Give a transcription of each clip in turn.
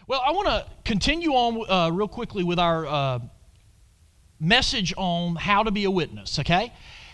Well, I want to continue on real quickly with our message on how to be a witness, okay?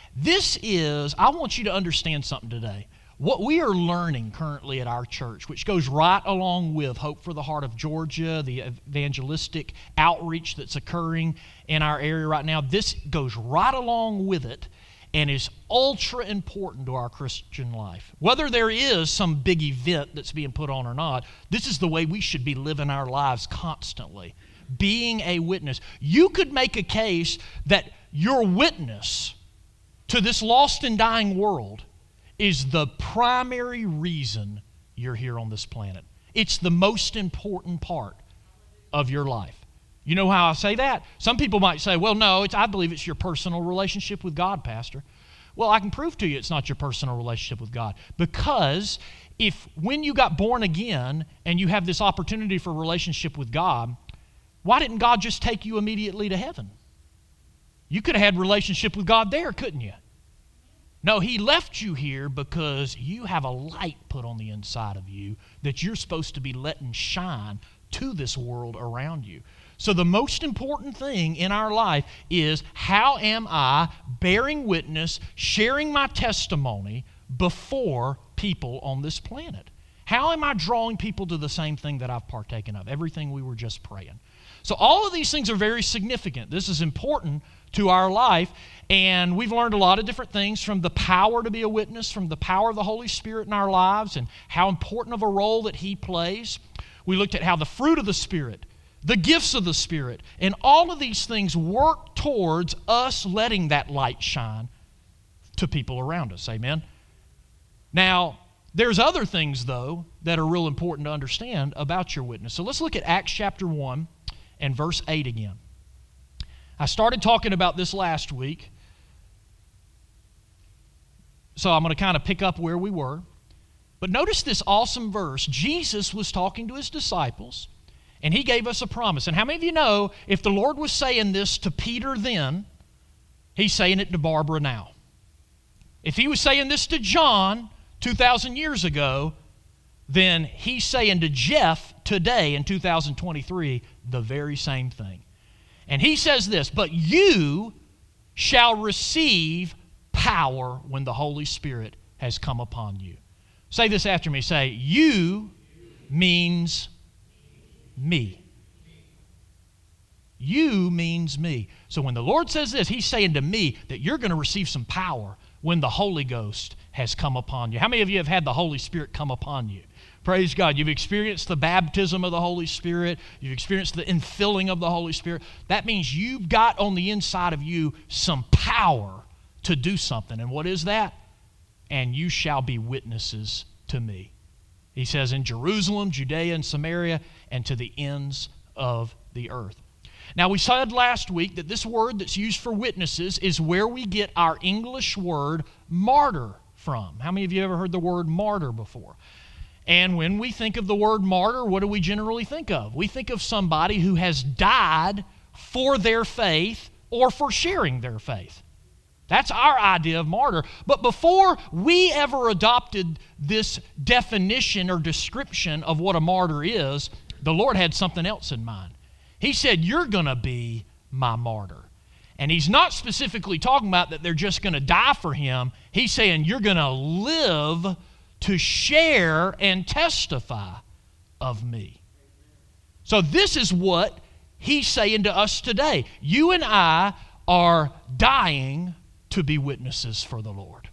I want you to understand something today. What we are learning currently at our church, which goes right along with Hope for the Heart of Georgia, the evangelistic outreach that's occurring in our area right now, this goes right along with it and is ultra important to our Christian life. Whether there is some big event that's being put on or not, this is the way we should be living our lives constantly, being a witness. You could make a case that your witness to this lost and dying world is the primary reason you're here on this planet. It's the most important part of your life. You know how I say that? Some people might say, well, no, I believe it's your personal relationship with God, Pastor. Well, I can prove to you it's not your personal relationship with God. Because when you got born again and you have this opportunity for a relationship with God, why didn't God just take you immediately to heaven? You could have had a relationship with God there, couldn't you? No, He left you here because you have a light put on the inside of you that you're supposed to be letting shine to this world around you. So the most important thing in our life is, how am I bearing witness, sharing my testimony before people on this planet? How am I drawing people to the same thing that I've partaken of? Everything we were just praying. So all of these things are very significant. This is important to our life, and we've learned a lot of different things, from the power to be a witness, from the power of the Holy Spirit in our lives and how important of a role that He plays. We looked at how the fruit of the Spirit, the gifts of the Spirit, and all of these things work towards us letting that light shine to people around us. Amen? Now, there's other things, though, that are real important to understand about your witness. So let's look at Acts chapter 1 and verse 8 again. I started talking about this last week, so I'm going to kind of pick up where we were. But notice this awesome verse. Jesus was talking to His disciples, and He gave us a promise. And how many of you know, if the Lord was saying this to Peter then, He's saying it to Barbara now? If He was saying this to John 2,000 years ago, then He's saying to Jeff today in 2023 the very same thing. And He says this, but you shall receive power when the Holy Spirit has come upon you. Say this after me. Say, you means me. You means me. So when the Lord says this, He's saying to me that you're going to receive some power when the Holy Ghost has come upon you. How many of you have had the Holy Spirit come upon you? Praise God. You've experienced the baptism of the Holy Spirit. You've experienced the infilling of the Holy Spirit. That means you've got on the inside of you some power to do something. And what is that? And you shall be witnesses to me. He says in Jerusalem, Judea, and Samaria, and to the ends of the earth. Now, we said last week that this word that's used for witnesses is where we get our English word martyr from. How many of you ever heard the word martyr before? And when we think of the word martyr, what do we generally think of? We think of somebody who has died for their faith or for sharing their faith. That's our idea of martyr. But before we ever adopted this definition or description of what a martyr is, the Lord had something else in mind. He said, you're going to be my martyr. And He's not specifically talking about that they're just going to die for Him. He's saying you're going to live to share and testify of me. So this is what He's saying to us today. You and I are dying to be witnesses for the Lord.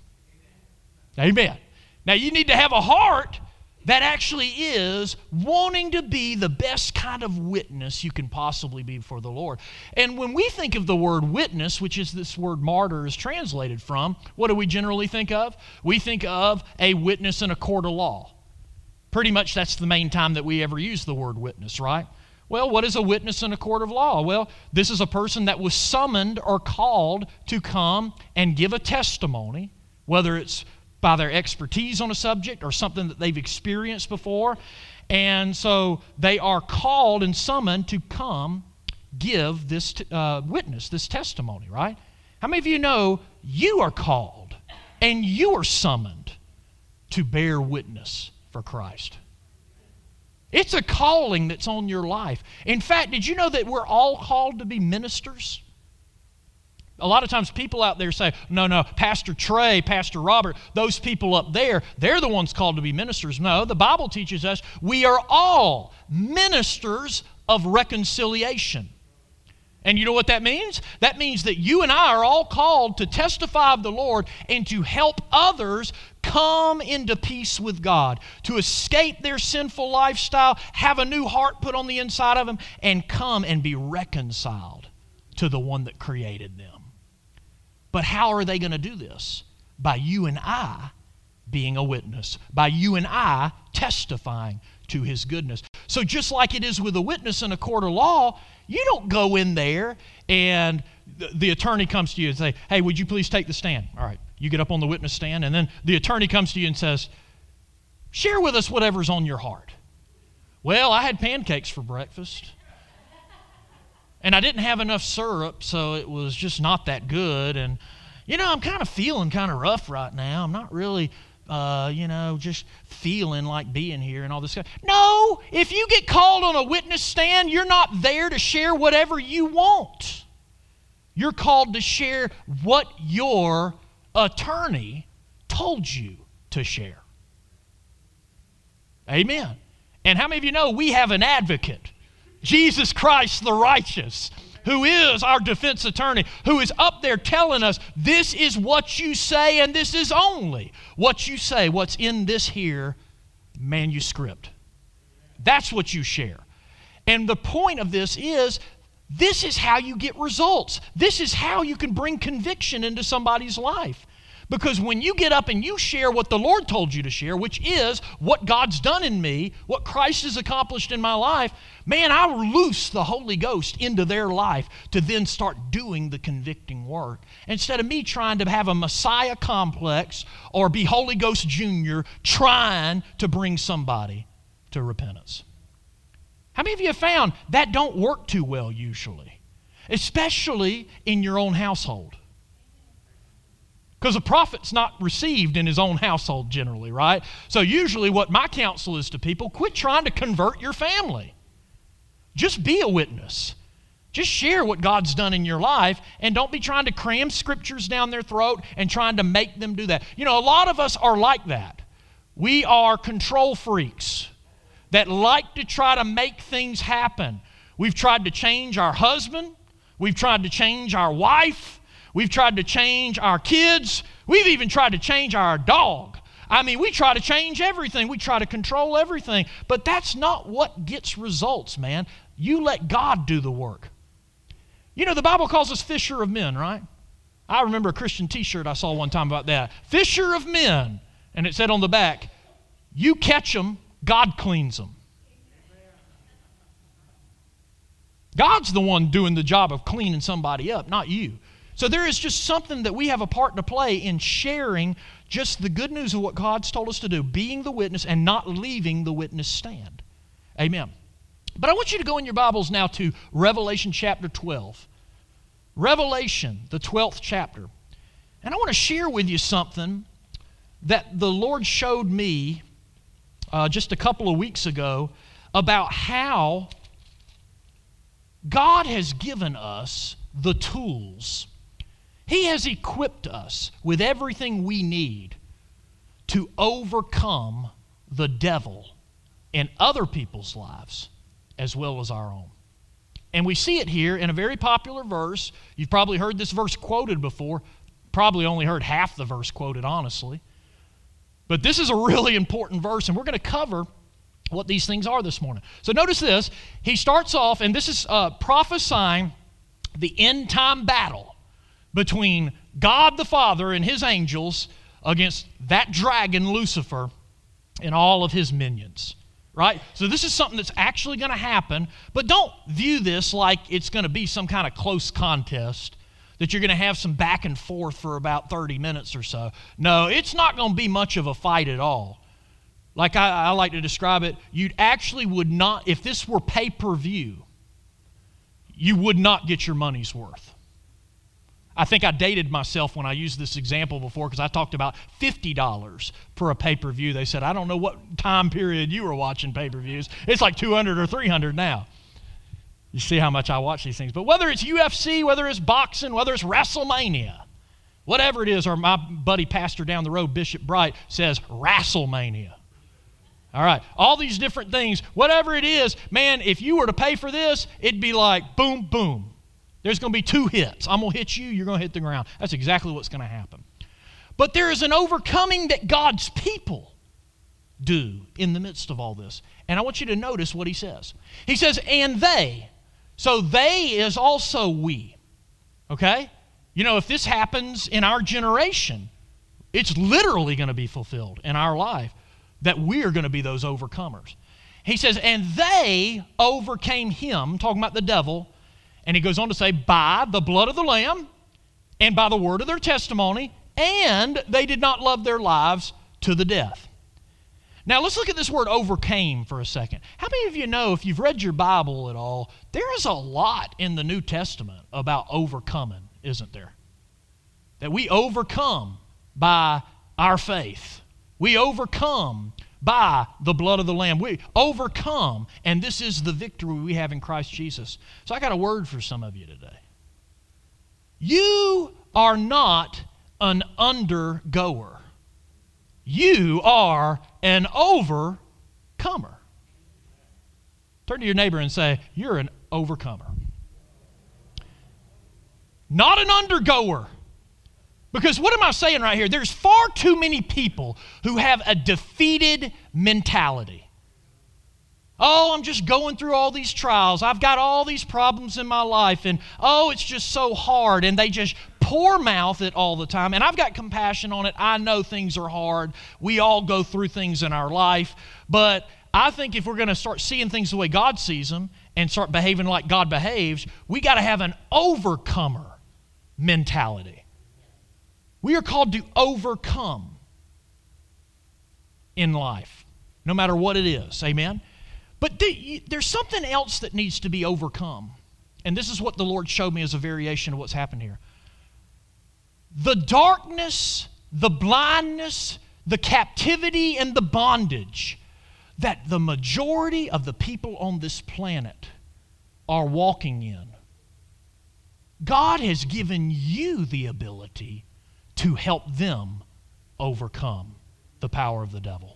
Amen. Now you need to have a heart that actually is wanting to be the best kind of witness you can possibly be for the Lord. And when we think of the word witness, which is this word martyr is translated from, what do we generally think of? We think of a witness in a court of law. Pretty much that's the main time that we ever use the word witness, right? Well, what is a witness in a court of law? Well, this is a person that was summoned or called to come and give a testimony, whether it's by their expertise on a subject or something that they've experienced before. And so they are called and summoned to come give this witness, this testimony, right? How many of you know you are called and you are summoned to bear witness for Christ? It's a calling that's on your life. In fact, did you know that we're all called to be ministers? A lot of times people out there say, no, Pastor Trey, Pastor Robert, those people up there, they're the ones called to be ministers. No, the Bible teaches us we are all ministers of reconciliation. And you know what that means? That means that you and I are all called to testify of the Lord and to help others come into peace with God, to escape their sinful lifestyle, have a new heart put on the inside of them, and come and be reconciled to the one that created them. But how are they going to do this? By you and I being a witness, by you and I testifying to His goodness. So just like it is with a witness in a court of law, you don't go in there and the attorney comes to you and say, hey, would you please take the stand? All right, you get up on the witness stand, and then the attorney comes to you and says, share with us whatever's on your heart. Well, I had pancakes for breakfast, and I didn't have enough syrup, so it was just not that good. And, I'm kind of feeling kind of rough right now. I'm not really, just feeling like being here and all this stuff. No, if you get called on a witness stand, you're not there to share whatever you want. You're called to share what your attorney told you to share. Amen. And how many of you know we have an advocate? Jesus Christ the righteous, who is our defense attorney, who is up there telling us this is what you say and this is only what you say, what's in this here manuscript. That's what you share. And the point of this is how you get results. This is how you can bring conviction into somebody's life. Because when you get up and you share what the Lord told you to share, which is what God's done in me, what Christ has accomplished in my life, man, I loose the Holy Ghost into their life to then start doing the convicting work. Instead of me trying to have a Messiah complex or be Holy Ghost Junior trying to bring somebody to repentance. How many of you have found that don't work too well usually? Especially in your own household. Because a prophet's not received in his own household generally, right? So usually what my counsel is to people, quit trying to convert your family. Just be a witness. Just share what God's done in your life, and don't be trying to cram scriptures down their throat and trying to make them do that. A lot of us are like that. We are control freaks that like to try to make things happen. We've tried to change our husband. We've tried to change our wife. We've tried to change our kids. We've even tried to change our dog. We try to change everything. We try to control everything. But that's not what gets results, man. You let God do the work. The Bible calls us fisher of men, right? I remember a Christian t-shirt I saw one time about that. Fisher of men. And it said on the back, you catch them, God cleans them. God's the one doing the job of cleaning somebody up, not you. So there is just something that we have a part to play in sharing just the good news of what God's told us to do, being the witness and not leaving the witness stand. Amen. But I want you to go in your Bibles now to Revelation chapter 12. Revelation, the 12th chapter. And I want to share with you something that the Lord showed me just a couple of weeks ago about how God has given us the tools. He has equipped us with everything we need to overcome the devil in other people's lives as well as our own. And we see it here in a very popular verse. You've probably heard this verse quoted before. Probably only heard half the verse quoted, honestly. But this is a really important verse, and we're going to cover what these things are this morning. So notice this. He starts off, and this is prophesying the end time battle between God the Father and His angels against that dragon Lucifer and all of his minions, right? So this is something that's actually going to happen, but don't view this like it's going to be some kind of close contest that you're going to have some back and forth for about 30 minutes or so. No, it's not going to be much of a fight at all. Like I like to describe it, would not, if this were pay-per-view, you would not get your money's worth. I think I dated myself when I used this example before because I talked about $50 for a pay-per-view. They said, I don't know what time period you were watching pay-per-views. It's like $200 or $300 now. You see how much I watch these things. But whether it's UFC, whether it's boxing, whether it's WrestleMania, whatever it is, or my buddy pastor down the road, Bishop Bright, says WrestleMania. All right, all these different things, whatever it is, man, if you were to pay for this, it'd be like boom, boom. There's going to be 2 hits. I'm going to hit you, you're going to hit the ground. That's exactly what's going to happen. But there is an overcoming that God's people do in the midst of all this. And I want you to notice what he says. He says, and they. So they is also we. Okay? You know, if this happens in our generation, it's literally going to be fulfilled in our life that we are going to be those overcomers. He says, and they overcame him, talking about the devil. And he goes on to say, by the blood of the Lamb and by the word of their testimony, and they did not love their lives to the death. Now, let's look at this word overcame for a second. How many of you know, if you've read your Bible at all, there is a lot in the New Testament about overcoming, isn't there? That we overcome by our faith. We overcome by the blood of the Lamb. We overcome, and this is the victory we have in Christ Jesus. So I got a word for some of you today. You are not an undergoer. You are an overcomer. Turn to your neighbor and say, you're an overcomer. Not an undergoer. Because what am I saying right here? There's far too many people who have a defeated mentality. Oh, I'm just going through all these trials. I've got all these problems in my life. And oh, it's just so hard. And they just poor mouth it all the time. And I've got compassion on it. I know things are hard. We all go through things in our life. But I think if we're going to start seeing things the way God sees them and start behaving like God behaves, we got to have an overcomer mentality. We are called to overcome in life, no matter what it is. Amen? But there's something else that needs to be overcome. And this is what the Lord showed me as a variation of what's happened here. The darkness, the blindness, the captivity, and the bondage that the majority of the people on this planet are walking in. God has given you the ability to help them overcome the power of the devil.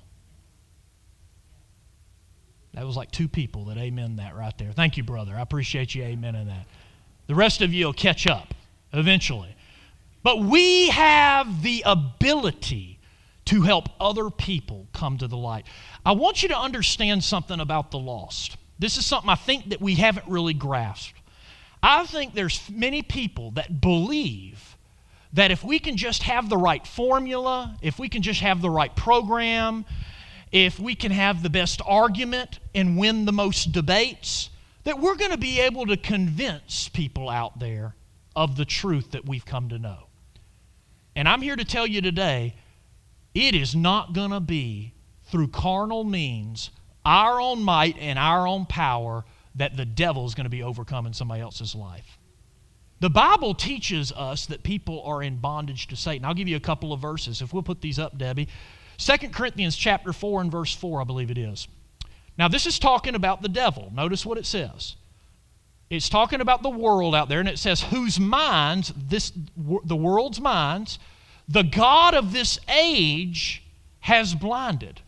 That was like 2 people that amen that right there. Thank you, brother. I appreciate you amening that. The rest of you will catch up eventually. But we have the ability to help other people come to the light. I want you to understand something about the lost. This is something I think that we haven't really grasped. I think there's many people that believe that if we can just have the right formula, if we can just have the right program, if we can have the best argument and win the most debates, that we're going to be able to convince people out there of the truth that we've come to know. And I'm here to tell you today, it is not going to be through carnal means, our own might and our own power, that the devil is going to be overcome in somebody else's life. The Bible teaches us that people are in bondage to Satan. I'll give you a couple of verses. If we'll put these up, Debbie. 2 Corinthians chapter 4 and verse 4, I believe it is. Now, this is talking about the devil. Notice what it says. It's talking about the world out there, and it says, whose minds, the world's minds, the God of this age has blinded.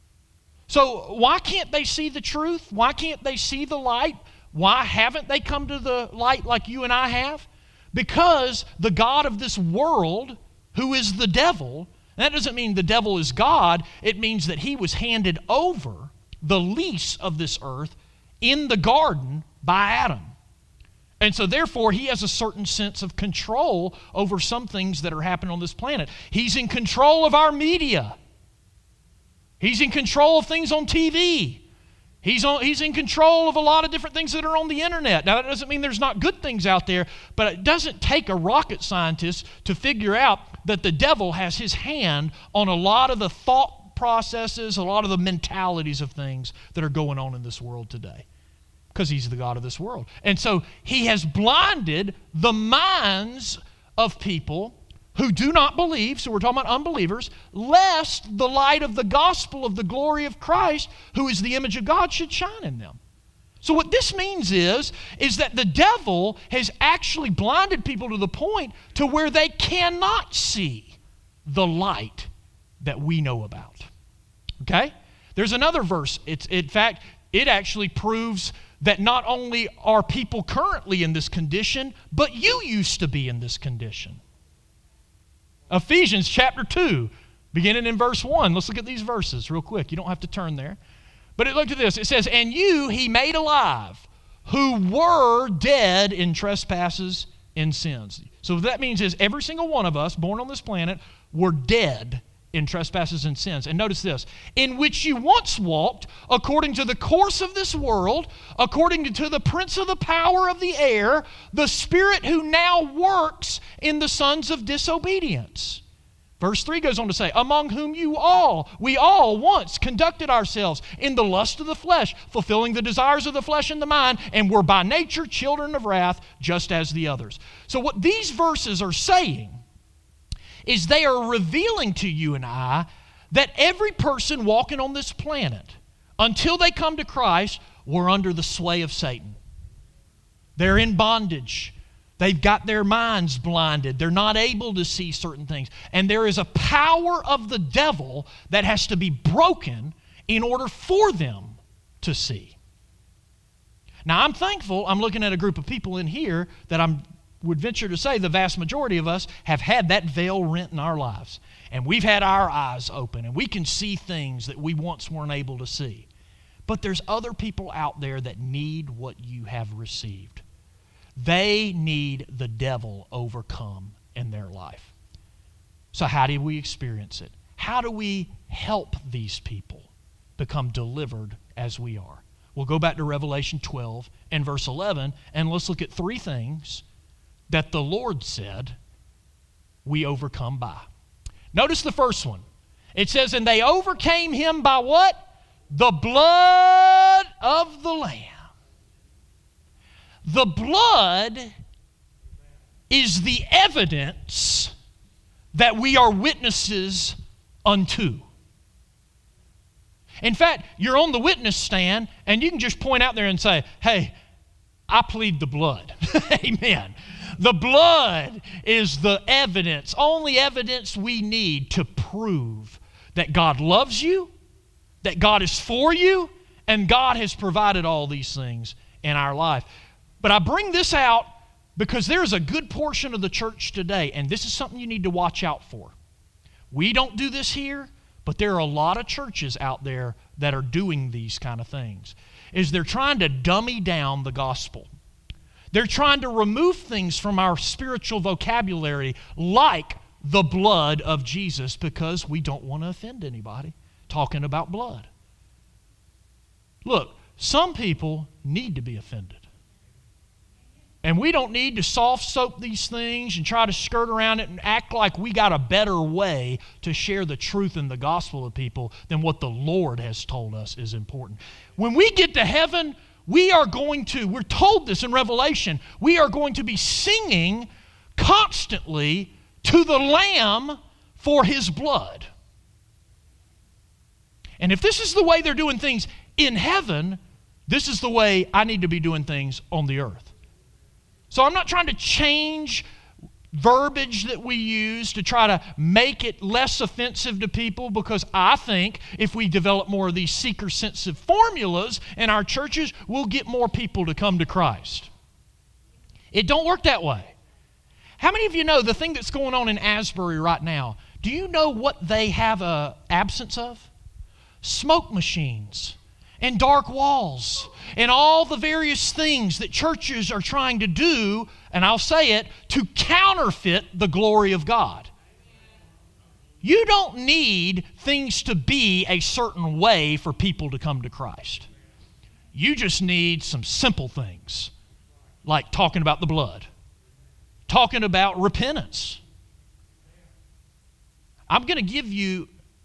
So why can't they see the truth? Why can't they see the light? Why haven't they come to the light like you and I have? Because the God of this world, who is the devil, and that doesn't mean the devil is God, it means that he was handed over the lease of this earth in the garden by Adam. And so therefore, he has a certain sense of control over some things that are happening on this planet. He's in control of our media. He's in control of things on TV. He's in control of a lot of different things that are on the internet. Now, that doesn't mean there's not good things out there, but it doesn't take a rocket scientist to figure out that the devil has his hand on a lot of the thought processes, a lot of the mentalities of things that are going on in this world today, because he's the God of this world. And so he has blinded the minds of people who do not believe, so we're talking about unbelievers, lest the light of the gospel of the glory of Christ, who is the image of God, should shine in them. So what this means is that the devil has actually blinded people to the point to where they cannot see the light that we know about. Okay? There's another verse. In fact, it actually proves that not only are people currently in this condition, but you used to be in this condition. Ephesians chapter 2, beginning in verse 1. Let's look at these verses real quick. You don't have to turn there. But look at this. It says, "And you he made alive, who were dead in trespasses and sins." So what that means is every single one of us born on this planet were dead in trespasses and sins. And notice this, "in which you once walked according to the course of this world, according to the prince of the power of the air, the spirit who now works in the sons of disobedience." Verse 3 goes on to say, "among whom we all once conducted ourselves in the lust of the flesh, fulfilling the desires of the flesh and the mind, and were by nature children of wrath, just as the others." So what these verses are saying is they are revealing to you and I that every person walking on this planet, until they come to Christ, were under the sway of Satan. They're in bondage. They've got their minds blinded. They're not able to see certain things. And there is a power of the devil that has to be broken in order for them to see. Now, I'm thankful. I'm looking at a group of people in here that would venture to say the vast majority of us have had that veil rent in our lives. And we've had our eyes open, and we can see things that we once weren't able to see. But there's other people out there that need what you have received. They need the devil overcome in their life. So how do we experience it? How do we help these people become delivered as we are? We'll go back to Revelation 12 and verse 11, and let's look at three things that the Lord said we overcome by. Notice the first one. It says, "and they overcame him by" what? "The blood of the Lamb." The blood is the evidence that we are witnesses unto. In fact, you're on the witness stand, and you can just point out there and say, "Hey, I plead the blood." Amen. The blood is the evidence, only evidence we need to prove that God loves you, that God is for you, and God has provided all these things in our life. But I bring this out because there's a good portion of the church today, and this is something you need to watch out for. We don't do this here, but there are a lot of churches out there that are doing these kind of things. They're trying to dummy down the gospel. They're trying to remove things from our spiritual vocabulary like the blood of Jesus because we don't want to offend anybody talking about blood. Look, some people need to be offended. And we don't need to soft soap these things and try to skirt around it and act like we got a better way to share the truth in the gospel with people than what the Lord has told us is important. When we get to heaven, we're told this in Revelation, we are going to be singing constantly to the Lamb for His blood. And if this is the way they're doing things in heaven, this is the way I need to be doing things on the earth. So I'm not trying to change verbiage that we use to try to make it less offensive to people, because I think if we develop more of these seeker-sensitive formulas in our churches, we'll get more people to come to Christ. It don't work that way. How many of you know the thing that's going on in Asbury right now? Do you know what they have an absence of? Smoke machines and dark walls and all the various things that churches are trying to do, and I'll say it, to counterfeit the glory of God. You don't need things to be a certain way for people to come to Christ. You just need some simple things, like talking about the blood, talking about repentance. I'm going to give you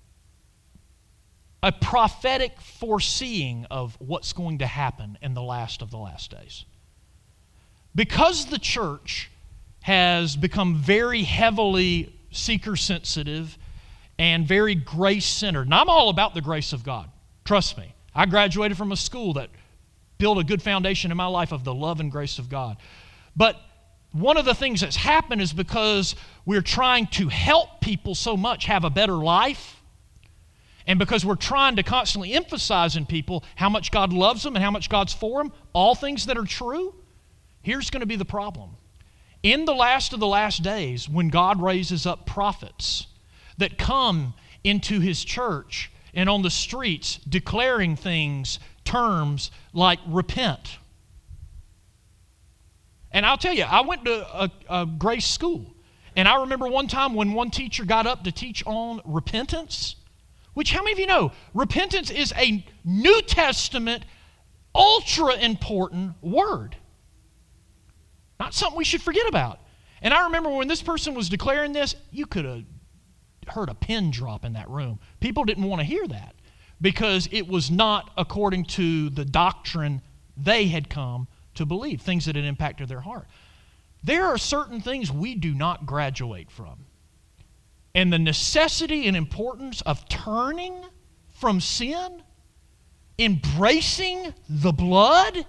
a prophetic foreseeing of what's going to happen in the last of the last days. Because the church has become very heavily seeker-sensitive and very grace-centered. And I'm all about the grace of God. Trust me. I graduated from a school that built a good foundation in my life of the love and grace of God. But one of the things that's happened is because we're trying to help people so much have a better life, and because we're trying to constantly emphasize in people how much God loves them and how much God's for them, all things that are true, here's going to be the problem. In the last of the last days, when God raises up prophets that come into His church and on the streets declaring terms like repent. And I'll tell you, I went to a grace school, and I remember one time when one teacher got up to teach on repentance, which, how many of you know, repentance is a New Testament, ultra important word. Not something we should forget about. And I remember when this person was declaring this, you could have heard a pin drop in that room. People didn't want to hear that because it was not according to the doctrine they had come to believe, things that had impacted their heart. There are certain things we do not graduate from. And the necessity and importance of turning from sin, embracing the blood,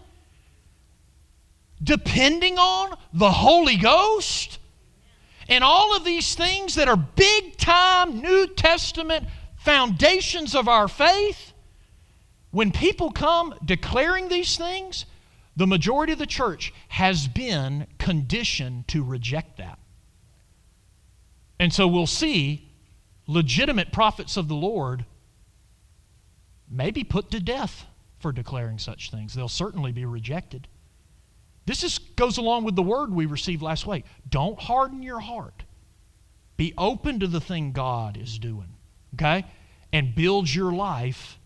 depending on the Holy Ghost, and all of these things that are big-time New Testament foundations of our faith, when people come declaring these things, the majority of the church has been conditioned to reject that. And so we'll see legitimate prophets of the Lord may be put to death for declaring such things. They'll certainly be rejected. This goes along with the word we received last week. Don't harden your heart. Be open to the thing God is doing, okay? And build your life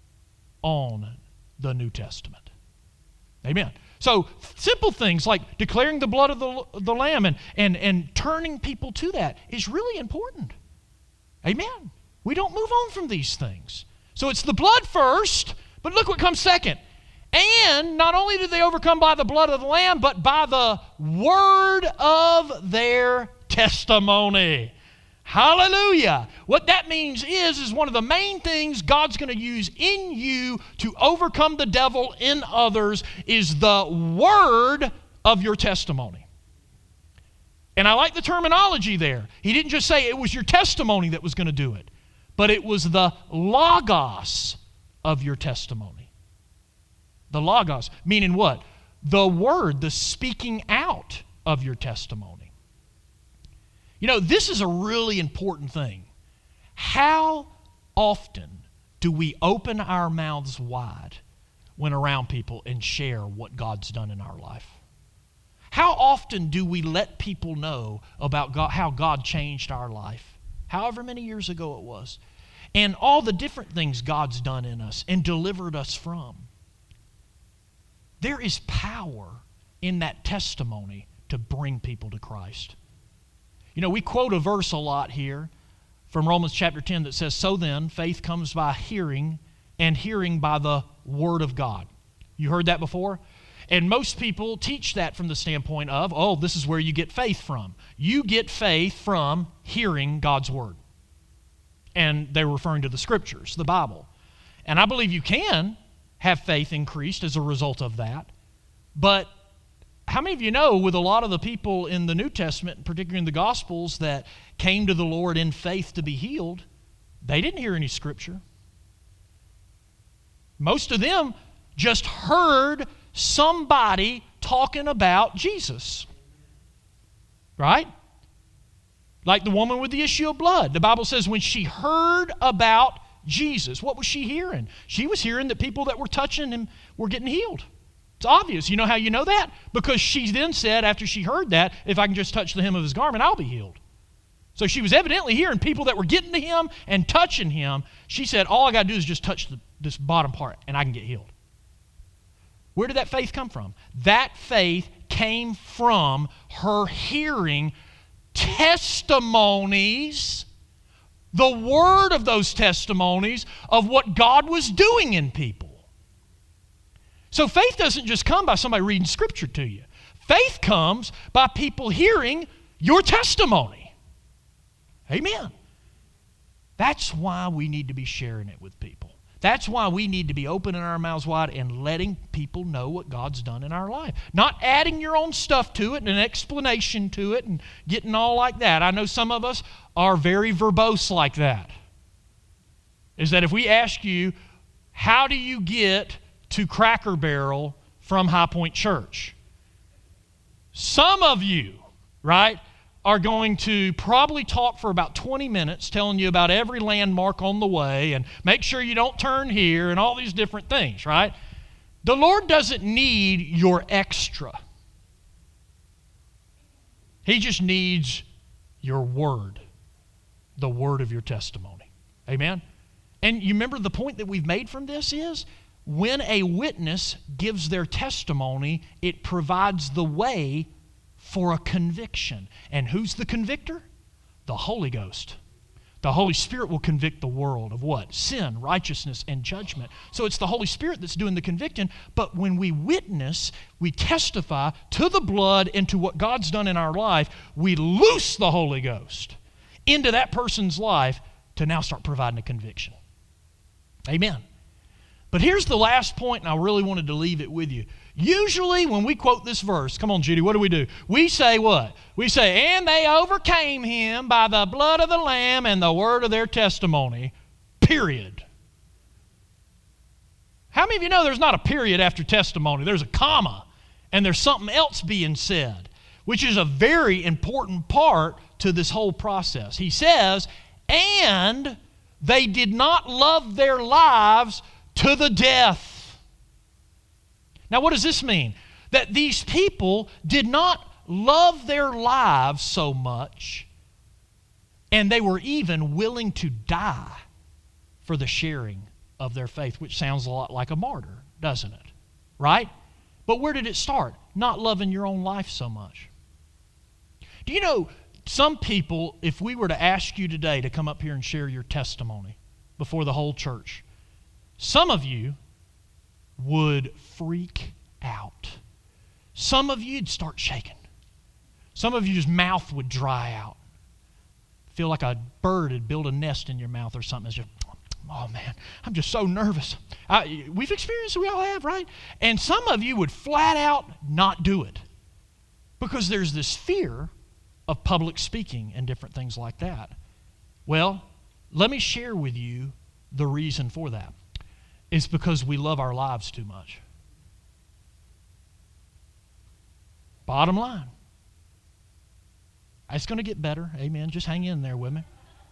on the New Testament. Amen. So simple things like declaring the blood of the Lamb and turning people to that is really important. Amen. We don't move on from these things. So it's the blood first, but look what comes second. And not only did they overcome by the blood of the Lamb, but by the word of their testimony. Hallelujah. What that means is one of the main things God's going to use in you to overcome the devil in others is the word of your testimony. And I like the terminology there. He didn't just say it was your testimony that was going to do it, but it was the logos of your testimony. The logos, meaning what? The word, the speaking out of your testimony. You know, this is a really important thing. How often do we open our mouths wide when around people and share what God's done in our life? How often do we let people know about God, how God changed our life, however many years ago it was, and all the different things God's done in us and delivered us from? There is power in that testimony to bring people to Christ. You know, we quote a verse a lot here from Romans chapter 10 that says, "So then, faith comes by hearing, and hearing by the Word of God." You heard that before? And most people teach that from the standpoint of, oh, this is where you get faith from. You get faith from hearing God's Word. And they're referring to the Scriptures, the Bible. And I believe you can have faith increased as a result of that. But how many of you know, with a lot of the people in the New Testament, particularly in the Gospels, that came to the Lord in faith to be healed, they didn't hear any Scripture. Most of them just heard somebody talking about Jesus. Right? Like the woman with the issue of blood. The Bible says when she heard about Jesus, what was she hearing? She was hearing that people that were touching him were getting healed. It's obvious. You know how you know that? Because she then said, after she heard that, if I can just touch the hem of his garment, I'll be healed. So she was evidently hearing people that were getting to him and touching him. She said, all I got to do is just touch this bottom part and I can get healed. Where did that faith come from? That faith came from her hearing testimonies, the word of those testimonies of what God was doing in people. So faith doesn't just come by somebody reading Scripture to you. Faith comes by people hearing your testimony. Amen. That's why we need to be sharing it with people. That's why we need to be opening our mouths wide and letting people know what God's done in our life. Not adding your own stuff to it and an explanation to it and getting all like that. I know some of us are very verbose like that. Is that if we ask you, how do you get to Cracker Barrel from High Point Church? Some of you, right, are going to probably talk for about 20 minutes telling you about every landmark on the way and make sure you don't turn here and all these different things, right? The Lord doesn't need your extra. He just needs your word, the word of your testimony. Amen? And you remember the point that we've made from this is when a witness gives their testimony, it provides the way for a conviction. And who's the convictor? The Holy Ghost. The Holy Spirit will convict the world of what? Sin, righteousness, and judgment. So it's the Holy Spirit that's doing the convicting. But when we witness, we testify to the blood and to what God's done in our life, we loose the Holy Ghost into that person's life to now start providing a conviction. Amen. But here's the last point, and I really wanted to leave it with you. Usually when we quote this verse, come on, Judy, what do? We say what? We say, and they overcame him by the blood of the Lamb and the word of their testimony, period. How many of you know there's not a period after testimony? There's a comma, and there's something else being said, which is a very important part to this whole process. He says, and they did not love their lives to the death. Now, what does this mean? That these people did not love their lives so much, and they were even willing to die for the sharing of their faith, which sounds a lot like a martyr, doesn't it? Right? But where did it start? Not loving your own life so much. Do you know, some people, if we were to ask you today to come up here and share your testimony before the whole church, some of you would freak out. Some of you'd start shaking. Some of you's mouth would dry out. Feel like a bird had built a nest in your mouth or something. It's just, oh man, I'm just so nervous. We've experienced it, we all have, right? And some of you would flat out not do it because there's this fear of public speaking and different things like that. Well, let me share with you the reason for that. It's because we love our lives too much. Bottom line. It's going to get better. Amen. Just hang in there with me.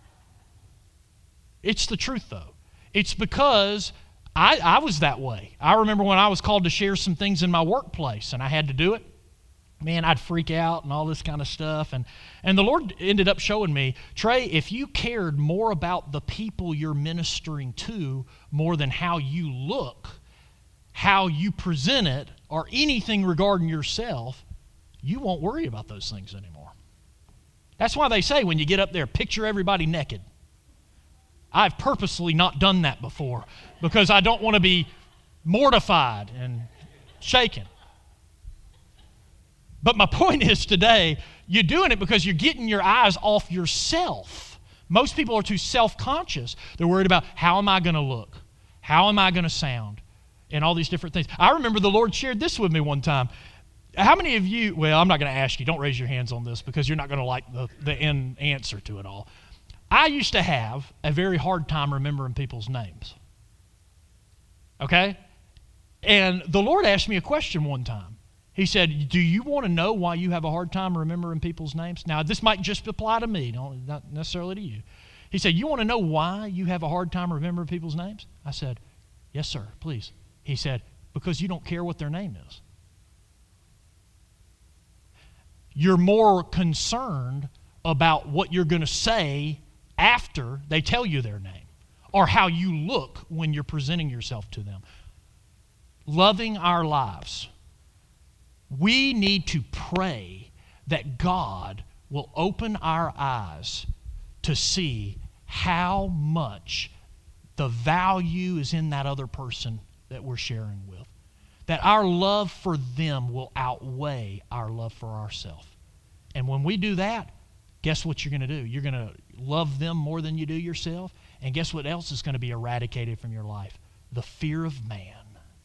It's the truth, though. It's because I was that way. I remember when I was called to share some things in my workplace, and I had to do it. Man, I'd freak out and all this kind of stuff. And the Lord ended up showing me, Trey, if you cared more about the people you're ministering to more than how you look, how you present it, or anything regarding yourself, you won't worry about those things anymore. That's why they say when you get up there, picture everybody naked. I've purposely not done that before because I don't want to be mortified and shaken. But my point is today, you're doing it because you're getting your eyes off yourself. Most people are too self-conscious. They're worried about how am I going to look? How am I going to sound? And all these different things. I remember the Lord shared this with me one time. How many of you, well, I'm not going to ask you, don't raise your hands on this because you're not going to like the end answer to it all. I used to have a very hard time remembering people's names. Okay? And the Lord asked me a question one time. He said, do you want to know why you have a hard time remembering people's names? Now, this might just apply to me, not necessarily to you. He said, you want to know why you have a hard time remembering people's names? I said, yes, sir, please. He said, because you don't care what their name is. You're more concerned about what you're going to say after they tell you their name or how you look when you're presenting yourself to them. Loving our lives. We need to pray that God will open our eyes to see how much the value is in that other person that we're sharing with. that our love for them will outweigh our love for ourselves. And when we do that, guess what you're going to do? You're going to love them more than you do yourself. And guess what else is going to be eradicated from your life? The fear of man.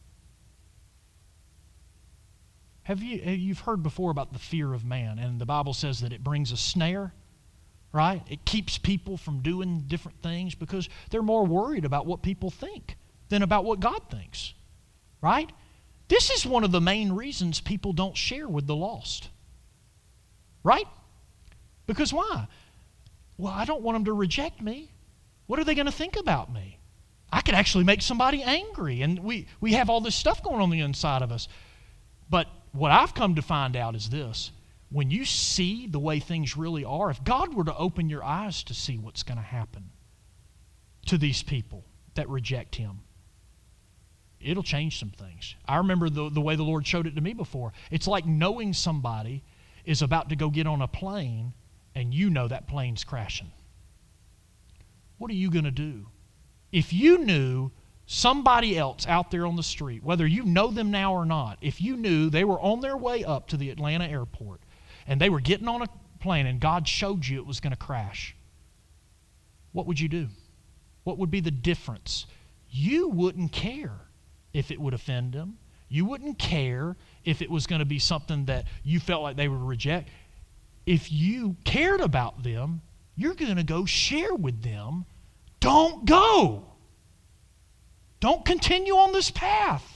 You've heard before about the fear of man, and the Bible says that it brings a snare, right? It keeps people from doing different things because they're more worried about what people think than about what God thinks, right? This is one of the main reasons people don't share with the lost, right? Because why? Well, I don't want them to reject me. What are they going to think about me? I could actually make somebody angry, and we have all this stuff going on the inside of us. But what I've come to find out is this. When you see the way things really are, if God were to open your eyes to see what's going to happen to these people that reject Him, it'll change some things. I remember the way the Lord showed it to me before. It's like knowing somebody is about to go get on a plane and you know that plane's crashing. What are you going to do? If you knew somebody else out there on the street, whether you know them now or not, if you knew they were on their way up to the Atlanta airport and they were getting on a plane and God showed you it was going to crash, what would you do? What would be the difference? You wouldn't care if it would offend them. You wouldn't care if it was going to be something that you felt like they would reject. If you cared about them, you're going to go share with them. Don't go. Don't continue on this path.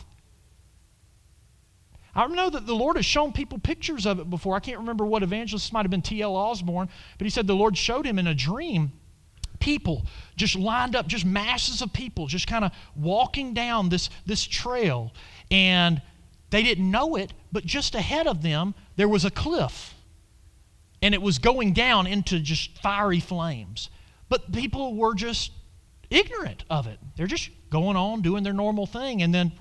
I know that the Lord has shown people pictures of it before. I can't remember what evangelist, might have been T.L. Osborne, but he said the Lord showed him in a dream people just lined up, just masses of people just kind of walking down this trail, and they didn't know it, but just ahead of them there was a cliff, and it was going down into just fiery flames. But people were just ignorant of it. They're just going on, doing their normal thing, and then...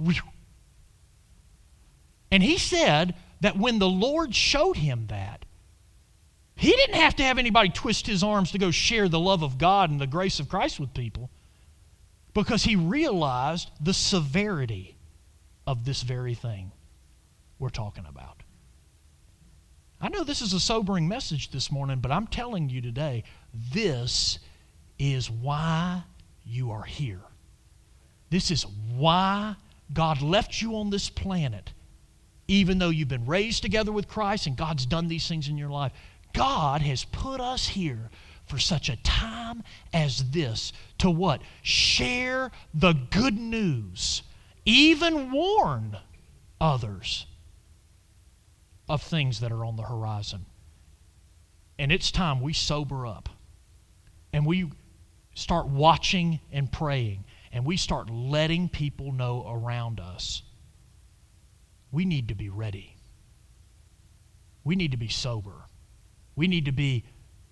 And he said that when the Lord showed him that, he didn't have to have anybody twist his arms to go share the love of God and the grace of Christ with people, because he realized the severity of this very thing we're talking about. I know this is a sobering message this morning, but I'm telling you today, this is why you are here. This is why God left you on this planet. Even though you've been raised together with Christ and God's done these things in your life, God has put us here for such a time as this to what? Share the good news. Even warn others of things that are on the horizon. And it's time we sober up and we start watching and praying, and we start letting people know around us. We need to be ready. We need to be sober. We need to be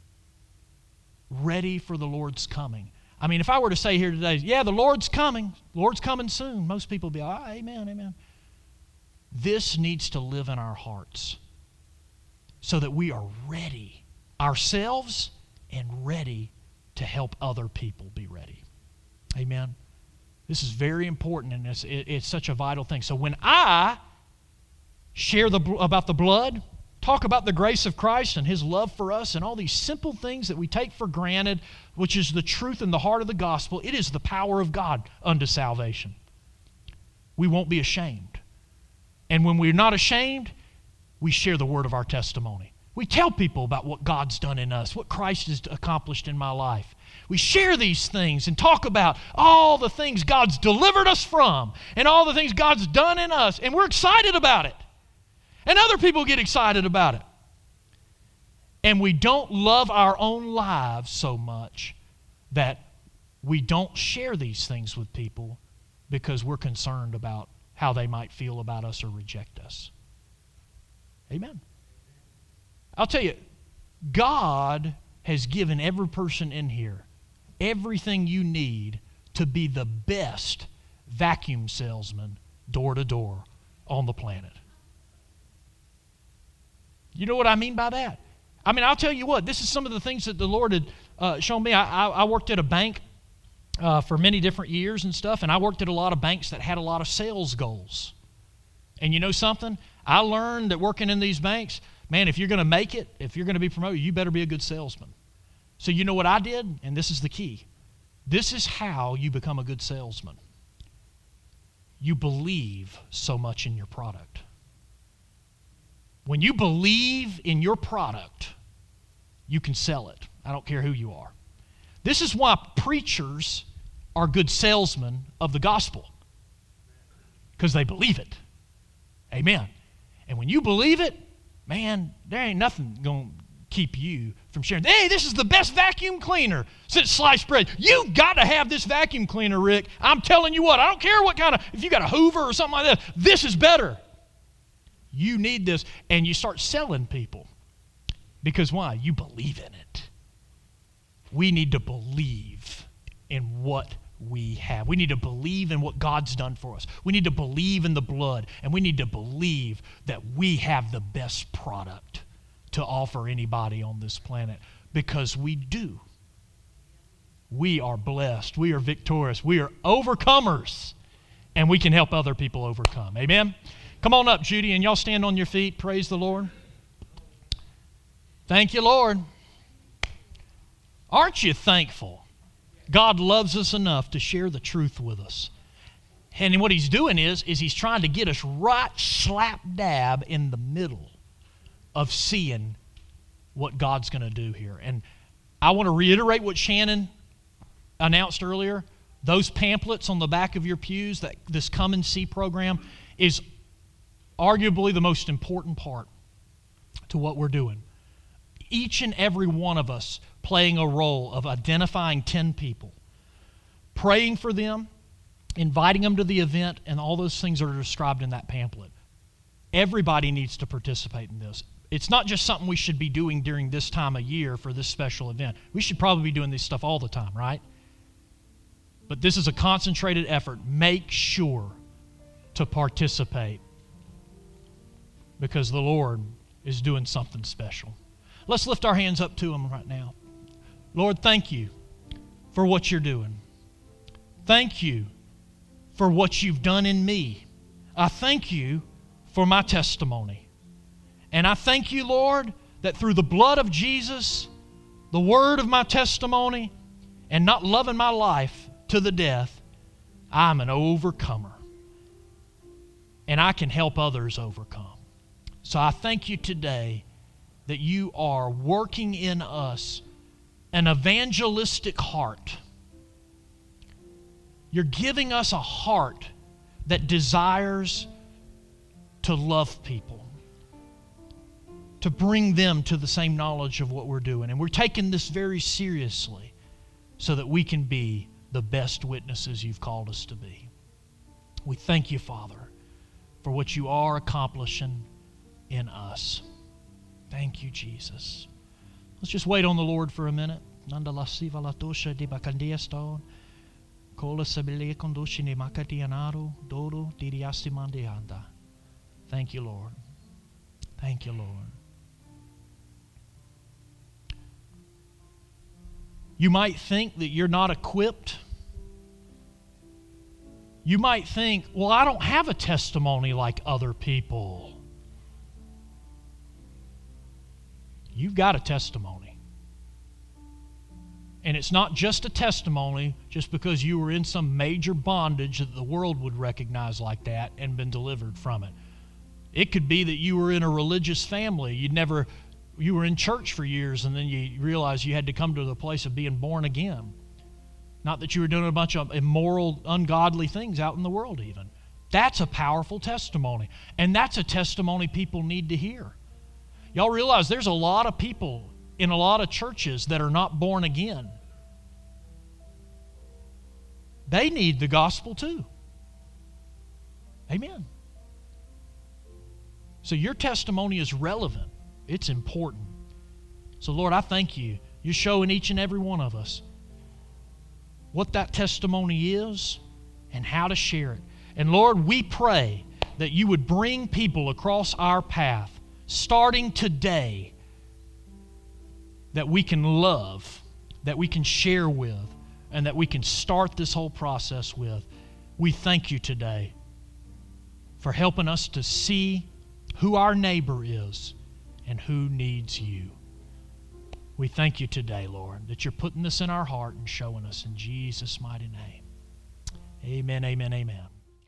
ready for the Lord's coming. I mean, if I were to say here today, yeah, the Lord's coming. The Lord's coming soon. Most people would be like, amen, amen. This needs to live in our hearts so that we are ready ourselves and ready to help other people be ready. Amen. This is very important, and it's such a vital thing. So when I share about the blood, talk about the grace of Christ and His love for us and all these simple things that we take for granted, which is the truth in the heart of the gospel, it is the power of God unto salvation. We won't be ashamed. And when we're not ashamed, we share the word of our testimony. We tell people about what God's done in us, what Christ has accomplished in my life. We share these things and talk about all the things God's delivered us from and all the things God's done in us, and we're excited about it. And other people get excited about it. And we don't love our own lives so much that we don't share these things with people because we're concerned about how they might feel about us or reject us. Amen. I'll tell you, God has given every person in here everything you need to be the best vacuum salesman door to door on the planet. You know what I mean by that? I mean, I'll tell you what, this is some of the things that the Lord had shown me. I worked at a bank for many different years and stuff, and I worked at a lot of banks that had a lot of sales goals. And you know something? I learned that working in these banks, man, if you're going to make it, if you're going to be promoted, you better be a good salesman. So you know what I did? And this is the key. This is how you become a good salesman. You believe so much in your product. When you believe in your product, you can sell it. I don't care who you are. This is why preachers are good salesmen of the gospel, because they believe it. Amen. And when you believe it, man, there ain't nothing going to keep you from sharing. Hey, this is the best vacuum cleaner since sliced bread. You got to have this vacuum cleaner, Rick. I'm telling you what, I don't care what kind of, if you got a Hoover or something like that, this is better. You need this. And you start selling people. Because why? You believe in it. We need to believe in what we have. We need to believe in what God's done for us. We need to believe in the blood, and we need to believe that we have the best product to offer anybody on this planet, because we do. We are blessed. We are victorious. We are overcomers, and we can help other people overcome. Amen? Come on up, Judy, and y'all stand on your feet. Praise the Lord. Thank you, Lord. Aren't you thankful? God loves us enough to share the truth with us. And what He's doing is He's trying to get us right slap dab in the middle of seeing what God's going to do here. And I want to reiterate what Shannon announced earlier. Those pamphlets on the back of your pews, that this Come and See program, is arguably the most important part to what we're doing. Each and every one of us playing a role of identifying 10 people, praying for them, inviting them to the event, and all those things that are described in that pamphlet. Everybody needs to participate in this. It's not just something we should be doing during this time of year for this special event. We should probably be doing this stuff all the time, right? But this is a concentrated effort. Make sure to participate, because the Lord is doing something special. Let's lift our hands up to Him right now. Lord, thank you for what you're doing. Thank you for what you've done in me. I thank you for my testimony. And I thank you, Lord, that through the blood of Jesus, the word of my testimony, and not loving my life to the death, I'm an overcomer. And I can help others overcome. So I thank you today that you are working in us an evangelistic heart. You're giving us a heart that desires to love people, to bring them to the same knowledge of what we're doing. And we're taking this very seriously so that we can be the best witnesses you've called us to be. We thank you, Father, for what you are accomplishing in us. Thank you, Jesus. Let's just wait on the Lord for a minute. Thank you, Lord. Thank you, Lord. You might think that you're not equipped. You might think, well, I don't have a testimony like other people. You've got a testimony. And it's not just a testimony just because you were in some major bondage that the world would recognize like that and been delivered from it. It could be that you were in a religious family. You were in church for years, and then you realized you had to come to the place of being born again. Not that you were doing a bunch of immoral, ungodly things out in the world even. That's a powerful testimony. And that's a testimony people need to hear. Y'all realize there's a lot of people in a lot of churches that are not born again. They need the gospel too. Amen. So your testimony is relevant. It's important. So Lord, I thank you. You're showing each and every one of us what that testimony is and how to share it. And Lord, we pray that you would bring people across our path, starting today, that we can love, that we can share with, and that we can start this whole process with. We thank you today for helping us to see who our neighbor is and who needs you. We thank you today, Lord, that you're putting this in our heart and showing us in Jesus' mighty name. Amen, amen, amen.